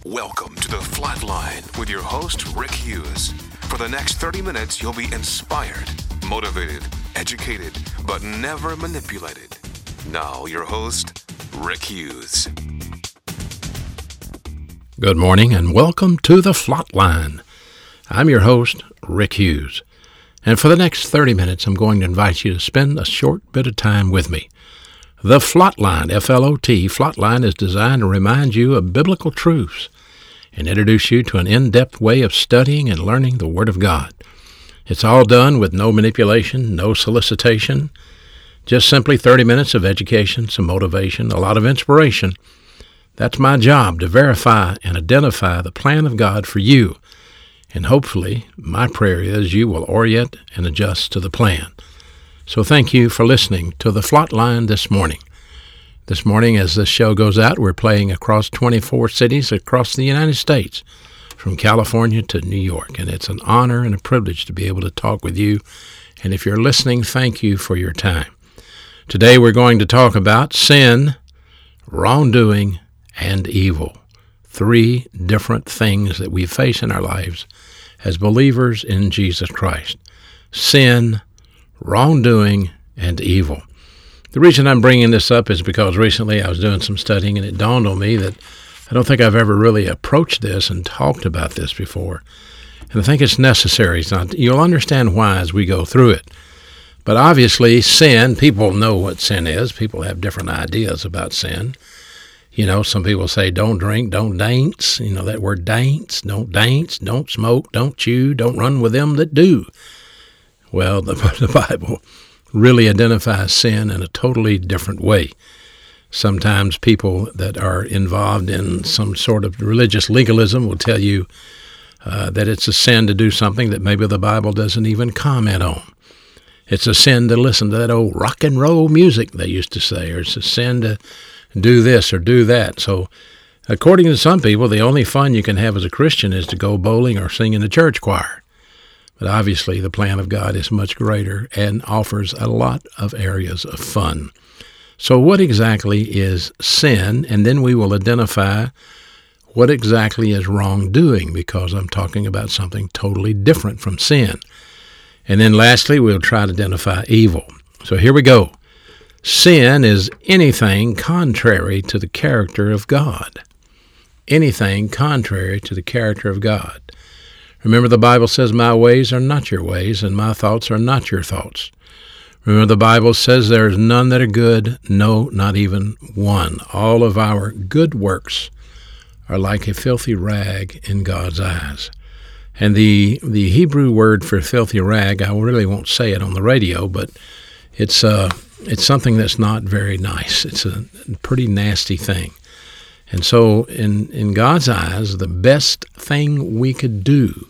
Welcome to The Flatline with your host, Rick Hughes. For the next 30 minutes, you'll be inspired, motivated, educated, but never manipulated. Now, your host, Rick Hughes. Good morning and welcome to The Flatline. I'm your host, Rick Hughes. And for the next 30 minutes, I'm going to invite you to spend a short bit of time with me. The Flatline, F-L-O-T, Flatline is designed to remind you of biblical truths and introduce you to an in-depth way of studying and learning the Word of God. It's all done with no manipulation, no solicitation, just simply 30 minutes of education, some motivation, a lot of inspiration. That's my job, to verify and identify the plan of God for you. And hopefully, my prayer is you will orient and adjust to the plan. So thank you for listening to The Flatline this morning. This morning, as this show goes out, we're playing across 24 cities across the United States, from California to New York. And it's an honor and a privilege to be able to talk with you. And if you're listening, thank you for your time. Today, we're going to talk about sin, wrongdoing, and evil. 3 different things that we face in our lives as believers in Jesus Christ. Sin, wrongdoing, and evil. The reason I'm bringing this up is because recently I was doing some studying and it dawned on me that I don't think I've ever really approached this and talked about this before. And I think it's necessary. You'll understand why as we go through it. But obviously sin, people know what sin is. People have different ideas about sin. You know, some people say don't drink, don't dance. You know that word dance, don't smoke, don't chew, don't run with them that do. Well, the Bible really identifies sin in a totally different way. Sometimes people that are involved in some sort of religious legalism will tell you that it's a sin to do something that maybe the Bible doesn't even comment on. It's a sin to listen to that old rock and roll music, they used to say, or it's a sin to do this or do that. So according to some people, the only fun you can have as a Christian is to go bowling or sing in the church choir. But obviously, the plan of God is much greater and offers a lot of areas of fun. So what exactly is sin? And then we will identify what exactly is wrongdoing, because I'm talking about something totally different from sin. And then lastly, we'll try to identify evil. So here we go. Sin is anything contrary to the character of God. Anything contrary to the character of God. Remember, the Bible says, my ways are not your ways, and my thoughts are not your thoughts. Remember, the Bible says there is none that are good, no, not even one. All of our good works are like a filthy rag in God's eyes. And the Hebrew word for filthy rag, I really won't say it on the radio, but it's something that's not very nice. It's a pretty nasty thing. And so in God's eyes, the best thing we could do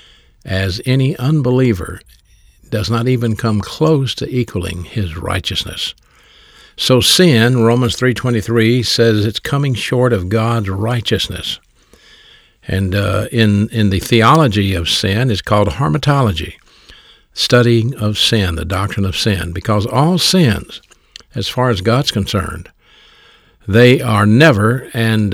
as any unbeliever does not even come close to equaling his righteousness. So sin, Romans 3:23, says it's coming short of God's righteousness. And in the theology of sin, it's called hamartology, studying of sin, the doctrine of sin, because all sins, as far as God's concerned, they are never, and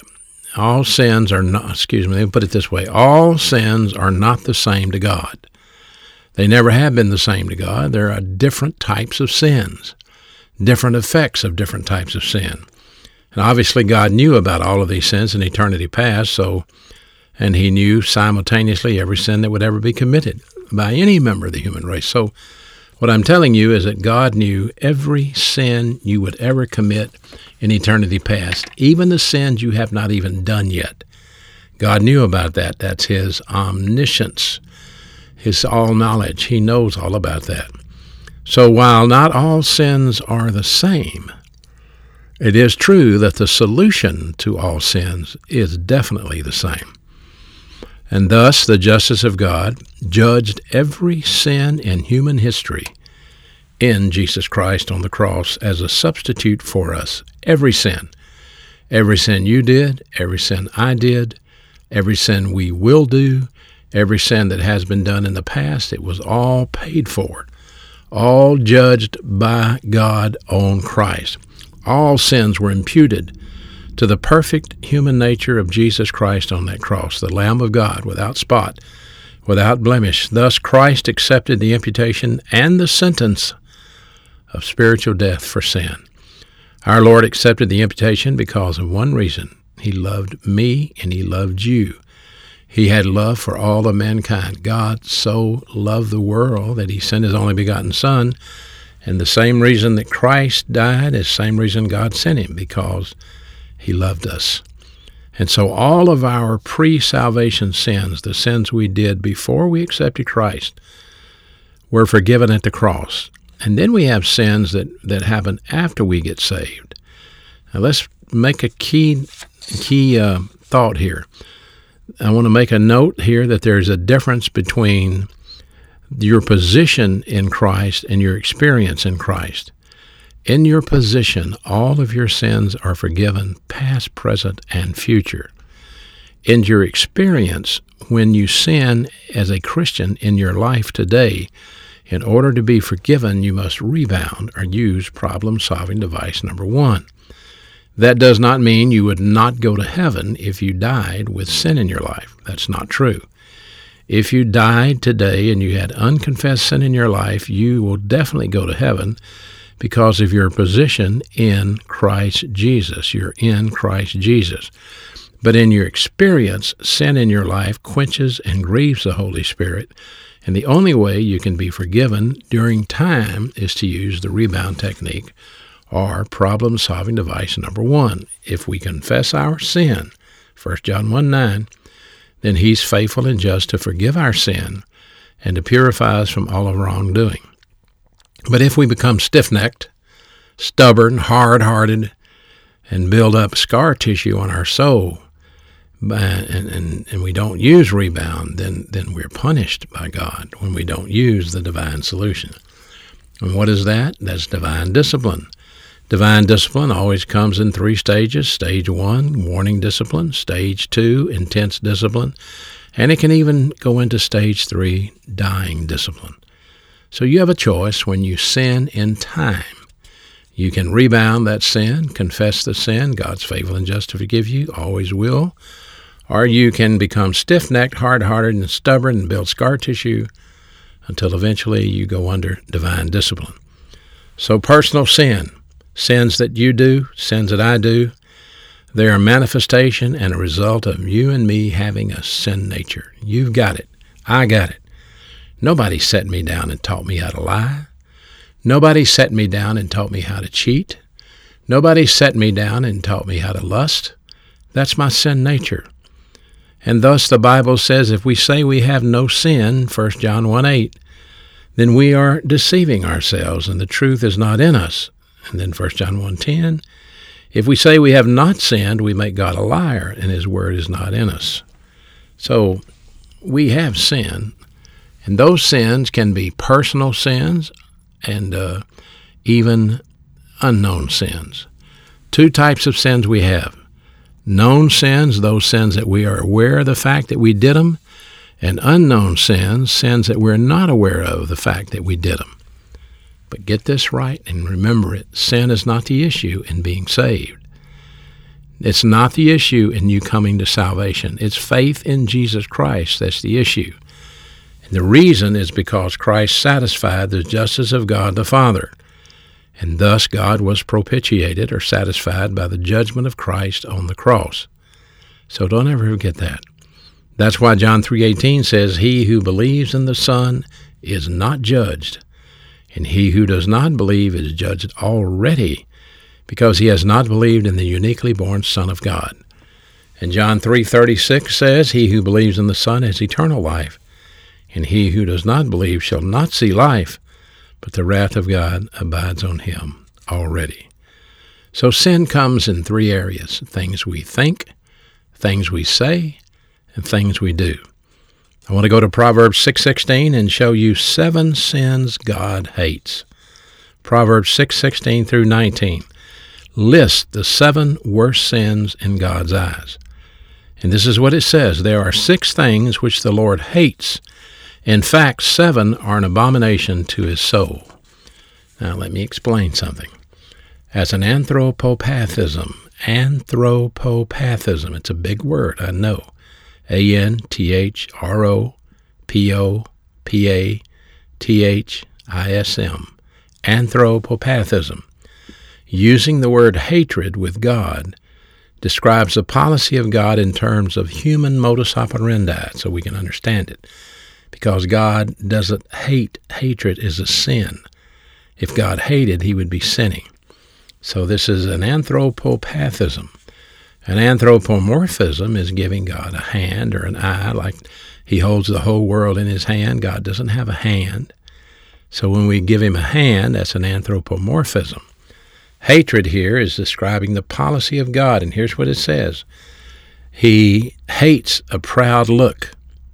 all sins are not, let me put it this way, all sins are not the same to God. They never have been the same to God. There are different types of sins, different effects of different types of sin. And obviously God knew about all of these sins in eternity past, and he knew simultaneously every sin that would ever be committed by any member of the human race. So what I'm telling you is that God knew every sin you would ever commit in eternity past, even the sins you have not even done yet. God knew about that. That's his omniscience, his all-knowledge. He knows all about that. So while not all sins are the same, it is true that the solution to all sins is definitely the same. And thus, the justice of God judged every sin in human history in Jesus Christ on the cross as a substitute for us. Every sin you did, every sin I did, every sin we will do, every sin that has been done in the past, it was all paid for, all judged by God on Christ. All sins were imputed to the perfect human nature of Jesus Christ on that cross, the Lamb of God, without spot, without blemish. Thus Christ accepted the imputation and the sentence of spiritual death for sin. Our Lord accepted the imputation because of one reason. He loved me and he loved you. He had love for all of mankind. God so loved the world that he sent his only begotten Son. And the same reason that Christ died is the same reason God sent him, because he loved us. And so all of our pre-salvation sins, the sins we did before we accepted Christ, were forgiven at the cross. And then we have sins that happen after we get saved. Now let's make a key thought here. I want to make a note here that there's a difference between your position in Christ and your experience in Christ. In your position, all of your sins are forgiven, past, present, and future. In your experience, when you sin as a Christian in your life today, in order to be forgiven, you must rebound or use problem-solving device number 1. That does not mean you would not go to heaven if you died with sin in your life. That's not true. If you died today and you had unconfessed sin in your life, you will definitely go to heaven because of your position in Christ Jesus. You're in Christ Jesus. But in your experience, sin in your life quenches and grieves the Holy Spirit, and the only way you can be forgiven during time is to use the rebound technique, or problem-solving device number 1. If we confess our sin, 1 John 1:9, then he's faithful and just to forgive our sin and to purify us from all of wrongdoing. But if we become stiff-necked, stubborn, hard-hearted, and build up scar tissue on our soul, and we don't use rebound, then we're punished by God when we don't use the divine solution. And what is that? That's divine discipline. Divine discipline always comes in 3 stages. Stage 1, warning discipline. Stage 2, intense discipline. And it can even go into stage 3, dying discipline. So you have a choice when you sin in time. You can rebound that sin, confess the sin. God's faithful and just to forgive you, always will. Or you can become stiff-necked, hard-hearted, and stubborn and build scar tissue until eventually you go under divine discipline. So personal sin, sins that you do, sins that I do, they are a manifestation and a result of you and me having a sin nature. You've got it. I got it. Nobody set me down and taught me how to lie. Nobody set me down and taught me how to cheat. Nobody set me down and taught me how to lust. That's my sin nature. And thus the Bible says if we say we have no sin, 1 John 1:8, then we are deceiving ourselves and the truth is not in us. And then 1 John 1:10, if we say we have not sinned, we make God a liar and his word is not in us. So we have sin, and those sins can be personal sins and even unknown sins. 2 types of sins we have. Known sins, those sins that we are aware of the fact that we did them, and unknown sins, sins that we're not aware of the fact that we did them. But get this right and remember it. Sin is not the issue in being saved. It's not the issue in you coming to salvation. It's faith in Jesus Christ that's the issue. And the reason is because Christ satisfied the justice of God the Father. And thus God was propitiated or satisfied by the judgment of Christ on the cross. So don't ever forget that. That's why John 3:18 says, he who believes in the Son is not judged, and he who does not believe is judged already, because he has not believed in the uniquely born Son of God. And John 3:36 says, he who believes in the Son has eternal life, and he who does not believe shall not see life, but the wrath of God abides on him already. So sin comes in 3 areas: things we think, things we say, and things we do. I want to go to Proverbs 6:16 and show you 7 sins God hates. Proverbs 6:16 through 19 list the 7 worst sins in God's eyes. And this is what it says: there are 6 things which the Lord hates. In fact, 7 are an abomination to his soul. Now let me explain something. As an anthropopathism, anthropopathism. It's a big word, I know. ANTHROPOPATHISM. Anthropopathism. Using the word hatred with God describes the policy of God in terms of human modus operandi, so we can understand it. Because God doesn't hate. Hatred is a sin. If God hated, he would be sinning. So this is an anthropopathism. An anthropomorphism is giving God a hand or an eye, like he holds the whole world in his hand. God doesn't have a hand. So when we give him a hand, that's an anthropomorphism. Hatred here is describing the policy of God, and here's what it says. He hates a proud look,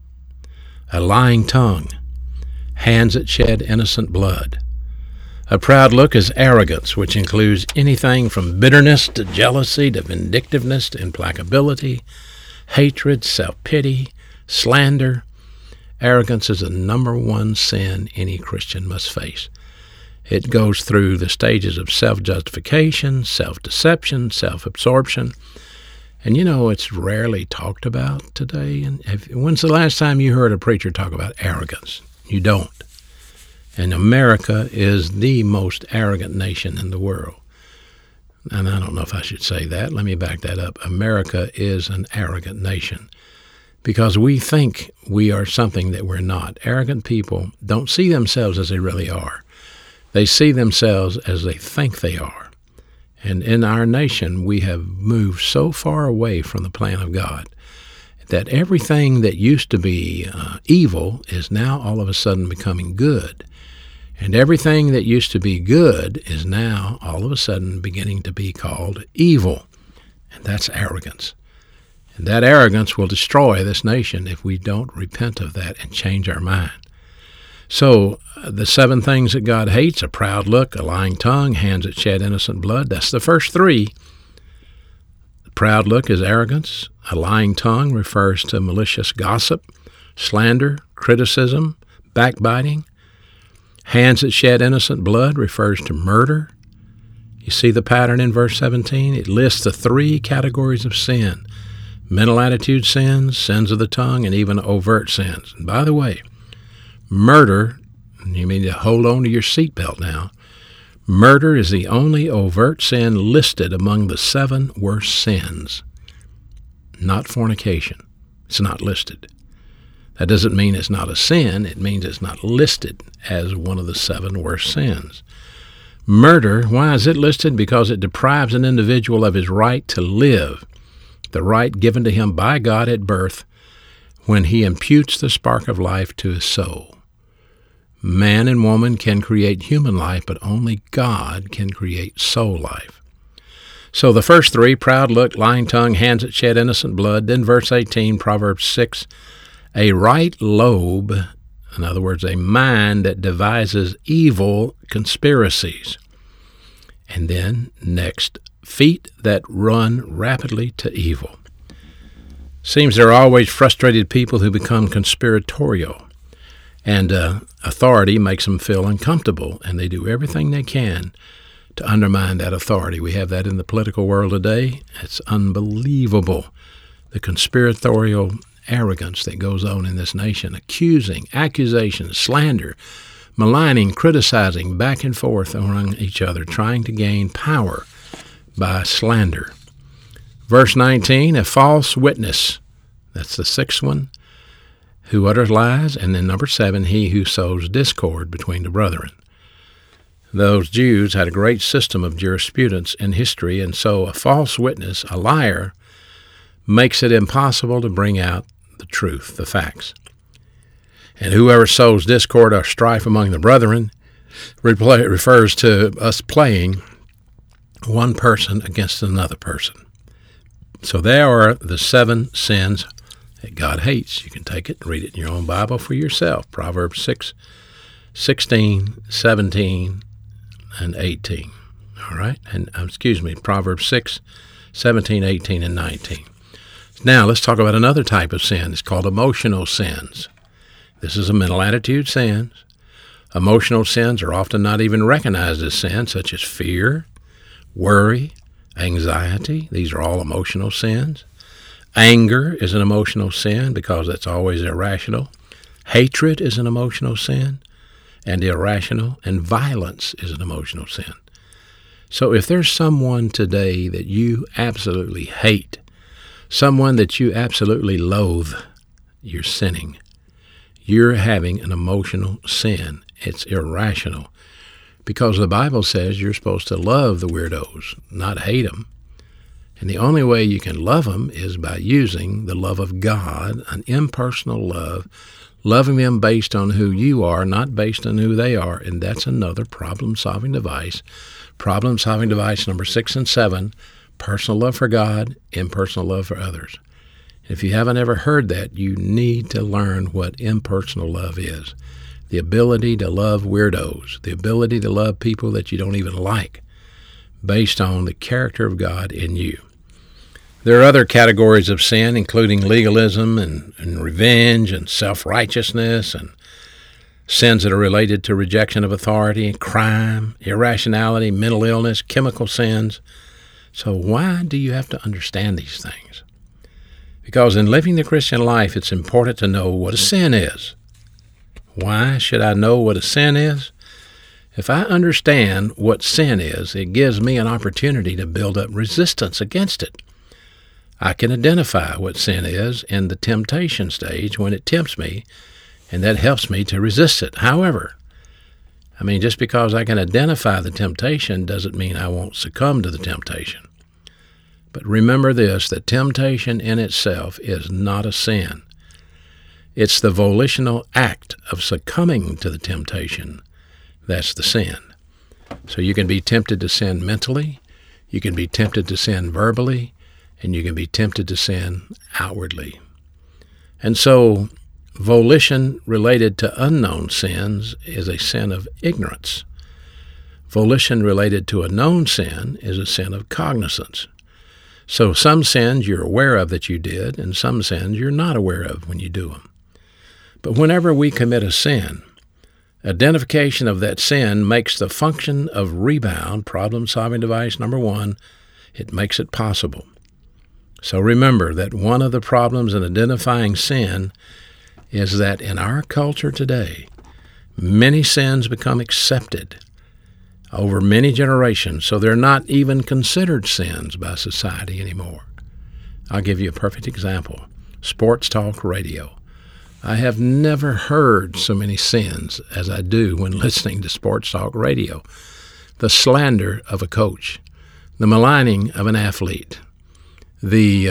a lying tongue, hands that shed innocent blood. A proud look is arrogance, which includes anything from bitterness to jealousy to vindictiveness to implacability, hatred, self-pity, slander. Arrogance is the number one sin any Christian must face. It goes through the stages of self-justification, self-deception, self-absorption. And it's rarely talked about today. And when's the last time you heard a preacher talk about arrogance? You don't. And America is the most arrogant nation in the world. And I don't know if I should say that. Let me back that up. America is an arrogant nation because we think we are something that we're not. Arrogant people don't see themselves as they really are. They see themselves as they think they are. And in our nation, we have moved so far away from the plan of God that everything that used to be evil is now all of a sudden becoming good. And everything that used to be good is now all of a sudden beginning to be called evil. And that's arrogance. And that arrogance will destroy this nation if we don't repent of that and change our mind. So the 7 things that God hates: a proud look, a lying tongue, hands that shed innocent blood. That's the first 3. The proud look is arrogance. A lying tongue refers to malicious gossip, slander, criticism, backbiting. Hands that shed innocent blood refers to murder. You see the pattern in verse 17? It lists the 3 categories of sin: mental attitude sins, sins of the tongue, and even overt sins. And by the way, murder, you need to hold on to your seatbelt now. Murder is the only overt sin listed among the 7 worst sins. Not fornication. It's not listed. That doesn't mean it's not a sin. It means it's not listed as one of the 7 worst sins. Murder, why is it listed? Because it deprives an individual of his right to live, the right given to him by God at birth when he imputes the spark of life to his soul. Man and woman can create human life, but only God can create soul life. So the first 3, proud look, lying tongue, hands that shed innocent blood. Then verse 18, Proverbs 6, a right lobe, in other words, a mind that devises evil conspiracies. And then next, feet that run rapidly to evil. Seems there are always frustrated people who become conspiratorial, and authority makes them feel uncomfortable, and they do everything they can to undermine that authority. We have that in the political world today. It's unbelievable, the conspiratorial arrogance that goes on in this nation, accusing, accusations, slander, maligning, criticizing, back and forth among each other, trying to gain power by slander. Verse 19, a false witness. That's the 6th one, who utters lies. And then number 7, he who sows discord between the brethren. Those Jews had a great system of jurisprudence in history, and so a false witness, a liar, makes it impossible to bring out the truth, the facts. And whoever sows discord or strife among the brethren refers to us playing one person against another person. So there are the 7 sins that God hates. You can take it and read it in your own Bible for yourself. Proverbs 6, 16, 17, and 18. All right? And Proverbs 6, 17, 18, and 19. Now, let's talk about another type of sin. It's called emotional sins. This is a mental attitude sin. Emotional sins are often not even recognized as sins, such as fear, worry, Anxiety, these are all emotional sins. Anger is an emotional sin because it's always irrational. Hatred is an emotional sin and irrational, and violence is an emotional sin. So if there's someone today that you absolutely hate, someone that you absolutely loathe, you're sinning. You're having an emotional sin. It's irrational. Because the Bible says you're supposed to love the weirdos, not hate them. And the only way you can love them is by using the love of God, an impersonal love, loving them based on who you are, not based on who they are. And that's another problem-solving device. Problem-solving device number 6 and 7, personal love for God, impersonal love for others. If you haven't ever heard that, you need to learn what impersonal love is. The ability to love weirdos, the ability to love people that you don't even like, based on the character of God in you. There are other categories of sin, including legalism and revenge and self-righteousness and sins that are related to rejection of authority, crime, irrationality, mental illness, chemical sins. So why do you have to understand these things? Because in living the Christian life, it's important to know what a sin is. Why should I know what a sin is? If I understand what sin is, it gives me an opportunity to build up resistance against it. I can identify what sin is in the temptation stage when it tempts me, and that helps me to resist it. However, just because I can identify the temptation doesn't mean I won't succumb to the temptation. But remember this, that temptation in itself is not a sin. It's the volitional act of succumbing to the temptation. That's the sin. So you can be tempted to sin mentally, you can be tempted to sin verbally, and you can be tempted to sin outwardly. And so volition related to unknown sins is a sin of ignorance. Volition related to a known sin is a sin of cognizance. So some sins you're aware of that you did, and some sins you're not aware of when you do them. But whenever we commit a sin, identification of that sin makes the function of rebound, problem-solving device number 1, it makes it possible. So remember that one of the problems in identifying sin is that in our culture today, many sins become accepted over many generations, so they're not even considered sins by society anymore. I'll give you a perfect example. Sports talk radio. I have never heard so many sins as I do when listening to sports talk radio. The slander of a coach, the maligning of an athlete, the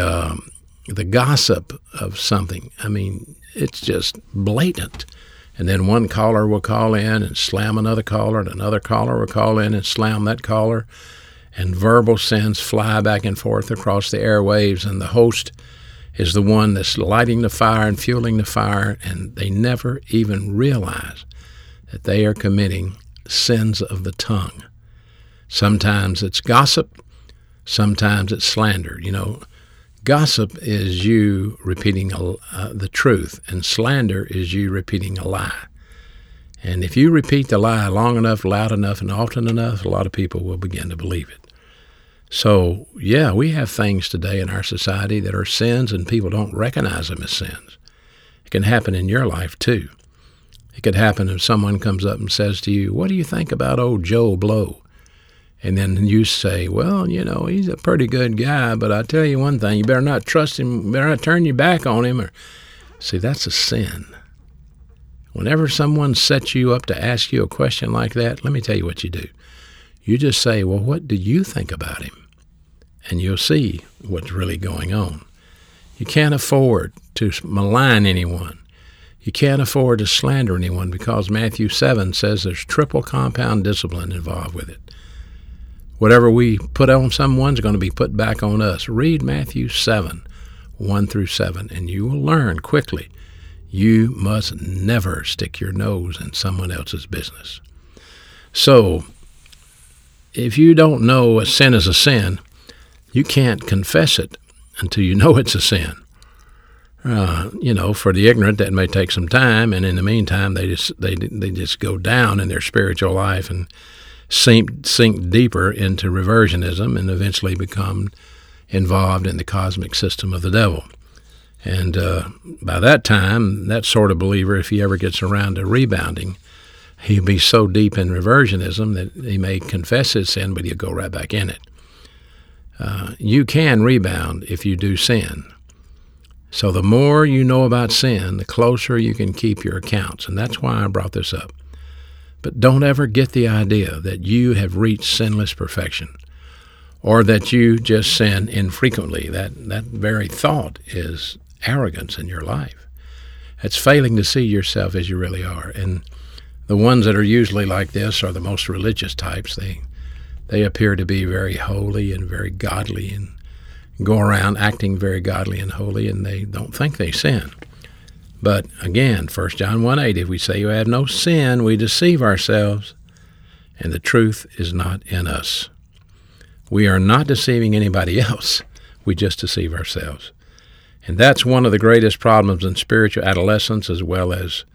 gossip of something. It's just blatant. And then one caller will call in and slam another caller, and another caller will call in and slam that caller, and verbal sins fly back and forth across the airwaves, and the host is the one that's lighting the fire and fueling the fire, and they never even realize that they are committing sins of the tongue. Sometimes it's gossip, sometimes it's slander. Gossip is you repeating the truth, and slander is you repeating a lie. And if you repeat the lie long enough, loud enough, and often enough, a lot of people will begin to believe it. So, yeah, we have things today in our society that are sins, and people don't recognize them as sins. It can happen in your life, too. It could happen if someone comes up and says to you, "What do you think about old Joe Blow?" And then you say, "Well, he's a pretty good guy, but I tell you one thing, you better not trust him, better not turn your back on him." See, that's a sin. Whenever someone sets you up to ask you a question like that, let me tell you what you do. You just say, "Well, what do you think about him?" And you'll see what's really going on. You can't afford to malign anyone. You can't afford to slander anyone, because Matthew 7 says there's triple compound discipline involved with it. Whatever we put on someone's going to be put back on us. Read Matthew 7, 1 through 7, and you will learn quickly. You must never stick your nose in someone else's business. So, if you don't know a sin is a sin, you can't confess it until you know it's a sin. For the ignorant, that may take some time, and in the meantime, they just go down in their spiritual life, and sink deeper into reversionism and eventually become involved in the cosmic system of the devil. And by that time, that sort of believer, if he ever gets around to rebounding, he'll be so deep in reversionism that he may confess his sin, but he'll go right back in it. You can rebound if you do sin. So the more you know about sin, the closer you can keep your accounts. And that's why I brought this up. But don't ever get the idea that you have reached sinless perfection or that you just sin infrequently. That very thought is arrogance in your life. It's failing to see yourself as you really are. And the ones that are usually like this are the most religious types. They appear to be very holy and very godly and go around acting very godly and holy, and they don't think they sin. But again, 1 John 1:8, if we say you have no sin, we deceive ourselves, and the truth is not in us. We are not deceiving anybody else. We just deceive ourselves. And that's one of the greatest problems in spiritual adolescence as well as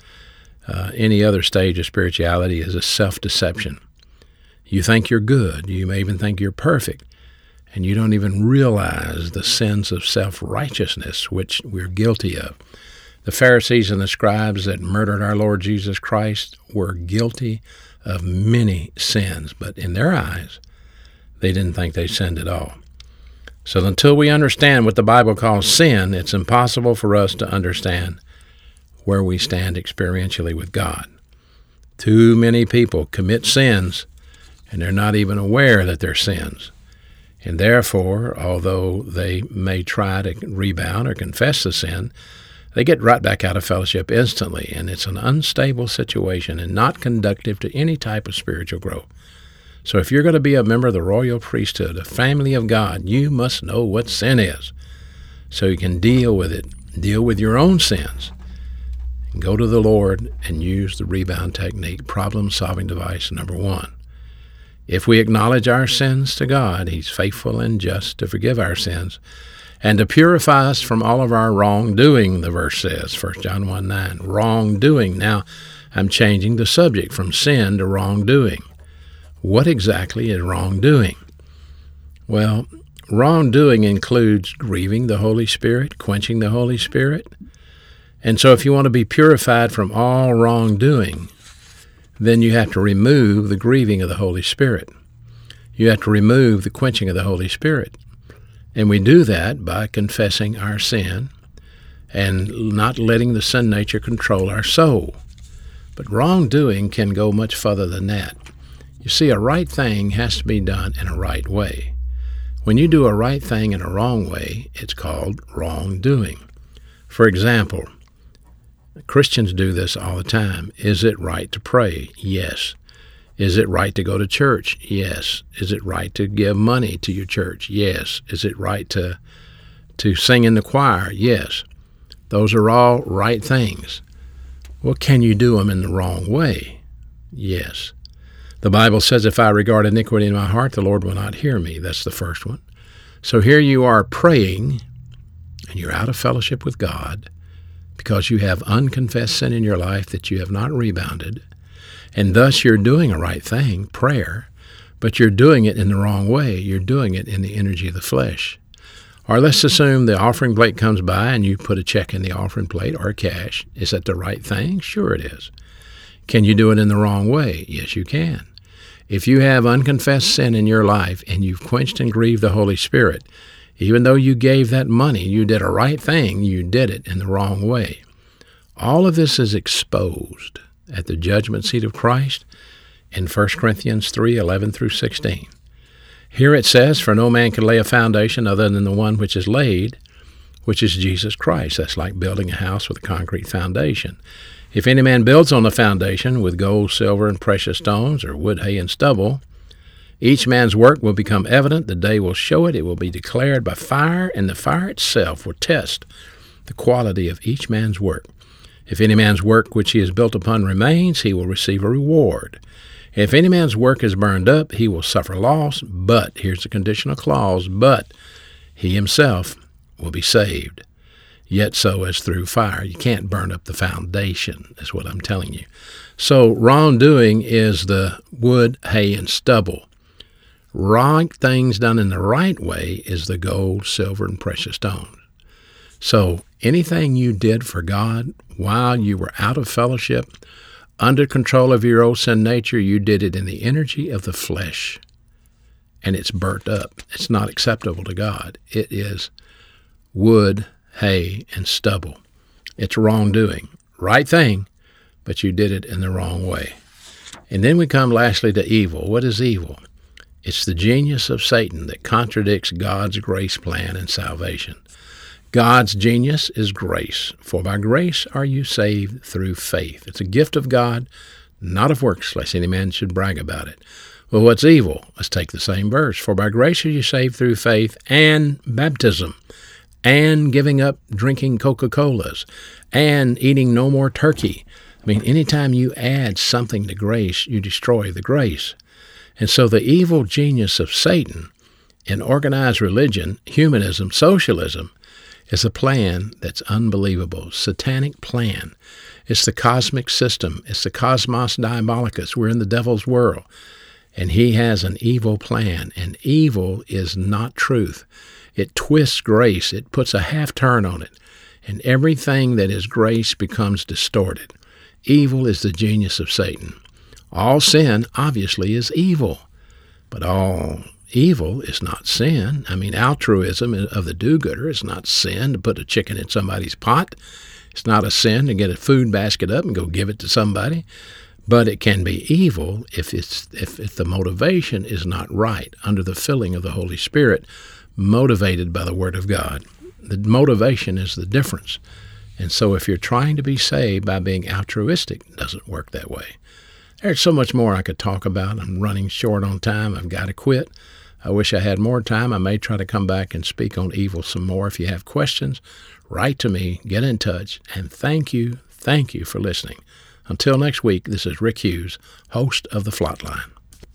any other stage of spirituality is a self-deception. You think you're good. You may even think you're perfect. And you don't even realize the sins of self-righteousness which we're guilty of. The Pharisees and the scribes that murdered our Lord Jesus Christ were guilty of many sins, but in their eyes, they didn't think they sinned at all. So until we understand what the Bible calls sin, it's impossible for us to understand where we stand experientially with God. Too many people commit sins, and they're not even aware that they're sins. And therefore, although they may try to rebound or confess the sin, they get right back out of fellowship instantly, and it's an unstable situation and not conducive to any type of spiritual growth. So if you're going to be a member of the royal priesthood, a family of God, you must know what sin is so you can deal with it, deal with your own sins, and go to the Lord and use the rebound technique, problem-solving device number 1. If we acknowledge our sins to God, He's faithful and just to forgive our sins and to purify us from all of our wrongdoing, the verse says, 1 John 1:9, wrongdoing. Now, I'm changing the subject from sin to wrongdoing. What exactly is wrongdoing? Well, wrongdoing includes grieving the Holy Spirit, quenching the Holy Spirit. And so if you want to be purified from all wrongdoing, then you have to remove the grieving of the Holy Spirit. You have to remove the quenching of the Holy Spirit. And we do that by confessing our sin and not letting the sin nature control our soul. But wrongdoing can go much further than that. You see, a right thing has to be done in a right way. When you do a right thing in a wrong way, it's called wrongdoing. For example, Christians do this all the time. Is it right to pray? Yes. Is it right to go to church? Yes. Is it right to give money to your church? Yes. Is it right to sing in the choir? Yes. Those are all right things. Well, can you do them in the wrong way? Yes. The Bible says, if I regard iniquity in my heart, the Lord will not hear me. That's the first one. So here you are praying, and you're out of fellowship with God because you have unconfessed sin in your life that you have not rebounded, and thus you're doing a right thing, prayer, but you're doing it in the wrong way. You're doing it in the energy of the flesh. Or let's assume the offering plate comes by and you put a check in the offering plate or cash. Is that the right thing? Sure it is. Can you do it in the wrong way? Yes, you can. If you have unconfessed sin in your life and you've quenched and grieved the Holy Spirit, even though you gave that money, you did a right thing, you did it in the wrong way. All of this is exposed at the judgment seat of Christ in 1 Corinthians 3:11 through 16. Here it says, for no man can lay a foundation other than the one which is laid, which is Jesus Christ. That's like building a house with a concrete foundation. If any man builds on the foundation with gold, silver, and precious stones, or wood, hay, and stubble, each man's work will become evident. The day will show it. It will be declared by fire, and the fire itself will test the quality of each man's work. If any man's work which he has built upon remains, he will receive a reward. If any man's work is burned up, he will suffer loss, but, here's the conditional clause, but he himself will be saved, yet so as through fire. You can't burn up the foundation, is what I'm telling you. So wrongdoing is the wood, hay, and stubble. Right things done in the right way is the gold, silver, and precious stones. So anything you did for God while you were out of fellowship, under control of your old sin nature, you did it in the energy of the flesh, and it's burnt up. It's not acceptable to God. It is wood, hay, and stubble. It's wrongdoing. Right thing, but you did it in the wrong way. And then we come lastly to evil. What is evil? It's the genius of Satan that contradicts God's grace plan and salvation. God's genius is grace, for by grace are you saved through faith. It's a gift of God, not of works, lest any man should brag about it. Well, what's evil? Let's take the same verse. For by grace are you saved through faith and baptism, and giving up drinking Coca-Colas, and eating no more turkey. I mean, anytime you add something to grace, you destroy the grace. And so the evil genius of Satan in organized religion, humanism, socialism, is a plan that's unbelievable, satanic plan. It's the cosmic system. It's the cosmos diabolicus. We're in the devil's world, and he has an evil plan, and evil is not truth. It twists grace. It puts a half turn on it, and everything that is grace becomes distorted. Evil is the genius of Satan. All sin, obviously, is evil, but all evil is not sin. I mean, altruism of the do-gooder is not sin to put a chicken in somebody's pot. It's not a sin to get a food basket up and go give it to somebody. But it can be evil if the motivation is not right, under the filling of the Holy Spirit, motivated by the Word of God. The motivation is the difference. And so if you're trying to be saved by being altruistic, it doesn't work that way. There's so much more I could talk about. I'm running short on time. I've got to quit. I wish I had more time. I may try to come back and speak on evil some more. If you have questions, write to me, get in touch, and thank you for listening. Until next week, this is Rick Hughes, host of The Flatline.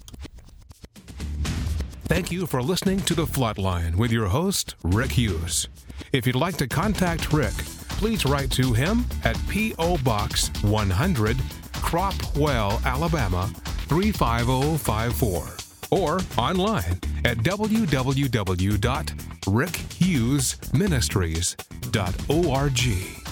Thank you for listening to The Flatline with your host, Rick Hughes. If you'd like to contact Rick, please write to him at P.O. Box 100, Cropwell, Alabama 35054, or online at www.rickhughesministries.org.